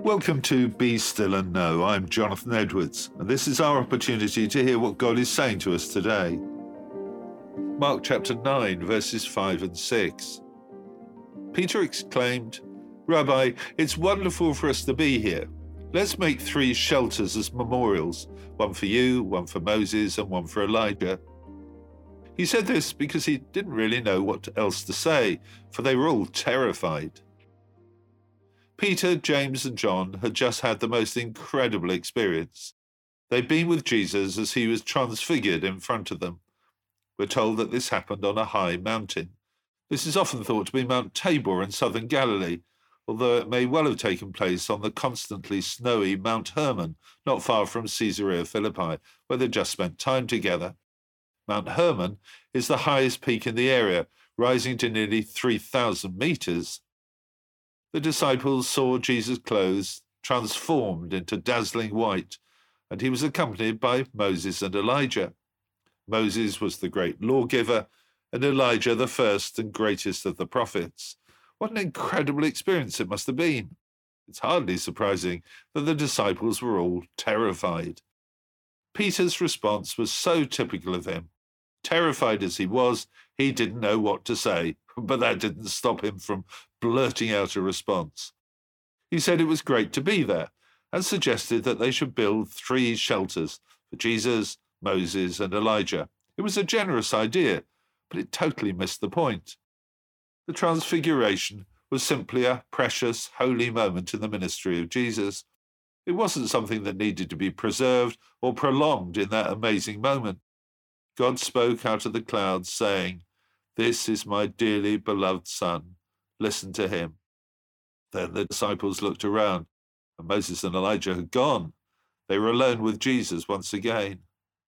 Welcome to Be Still and Know. I'm Jonathan Edwards, and this is our opportunity to hear what God is saying to us today. Mark chapter 9, verses 5 and 6. Peter exclaimed, "Rabbi, it's wonderful for us to be here. Let's make 3 shelters as memorials, one for you, one for Moses, and one for Elijah." He said this because he didn't really know what else to say, for they were all terrified. Peter, James, and John had just had the most incredible experience. They'd been with Jesus as he was transfigured in front of them. We're told that this happened on a high mountain. This is often thought to be Mount Tabor in southern Galilee, although it may well have taken place on the constantly snowy Mount Hermon, not far from Caesarea Philippi, where they just spent time together. Mount Hermon is the highest peak in the area, rising to nearly 3,000 meters. The disciples saw Jesus' clothes transformed into dazzling white, and he was accompanied by Moses and Elijah. Moses was the great lawgiver, and Elijah the first and greatest of the prophets. What an incredible experience it must have been. It's hardly surprising that the disciples were all terrified. Peter's response was so typical of him. Terrified as he was, he didn't know what to say, but that didn't stop him from blurting out a response. He said it was great to be there and suggested that they should build 3 shelters for Jesus, Moses, and Elijah. It was a generous idea, but it totally missed the point. The Transfiguration was simply a precious, holy moment in the ministry of Jesus. It wasn't something that needed to be preserved or prolonged in that amazing moment. God spoke out of the clouds, saying, "This is my dearly beloved Son. Listen to him." Then the disciples looked around, and Moses and Elijah had gone. They were alone with Jesus once again.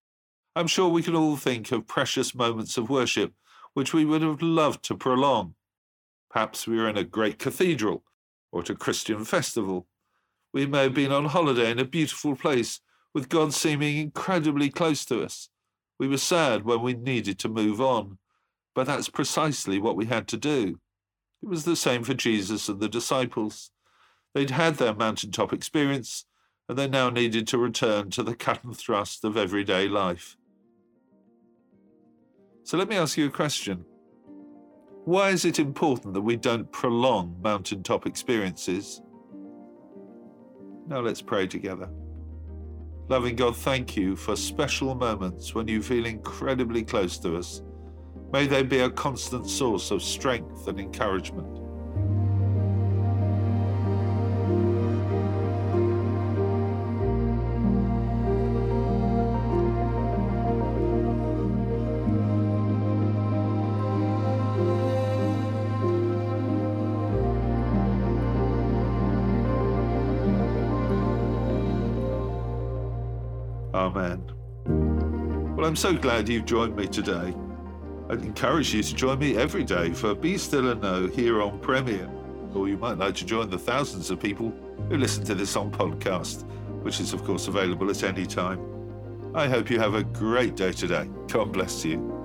I'm sure we can all think of precious moments of worship which we would have loved to prolong. Perhaps we were in a great cathedral or at a Christian festival. We may have been on holiday in a beautiful place with God seeming incredibly close to us. We were sad when we needed to move on, but that's precisely what we had to do. It was the same for Jesus and the disciples. They'd had their mountaintop experience, and they now needed to return to the cut and thrust of everyday life. So let me ask you a question. Why is it important that we don't prolong mountaintop experiences? Now let's pray together. Loving God, thank you for special moments when you feel incredibly close to us. May they be a constant source of strength and encouragement. Amen. Well, I'm so glad you've joined me today. I'd encourage you to join me every day for Be Still and Know here on Premier, or you might like to join the thousands of people who listen to this on podcast, which is of course available at any time. I hope you have a great day today. God bless you.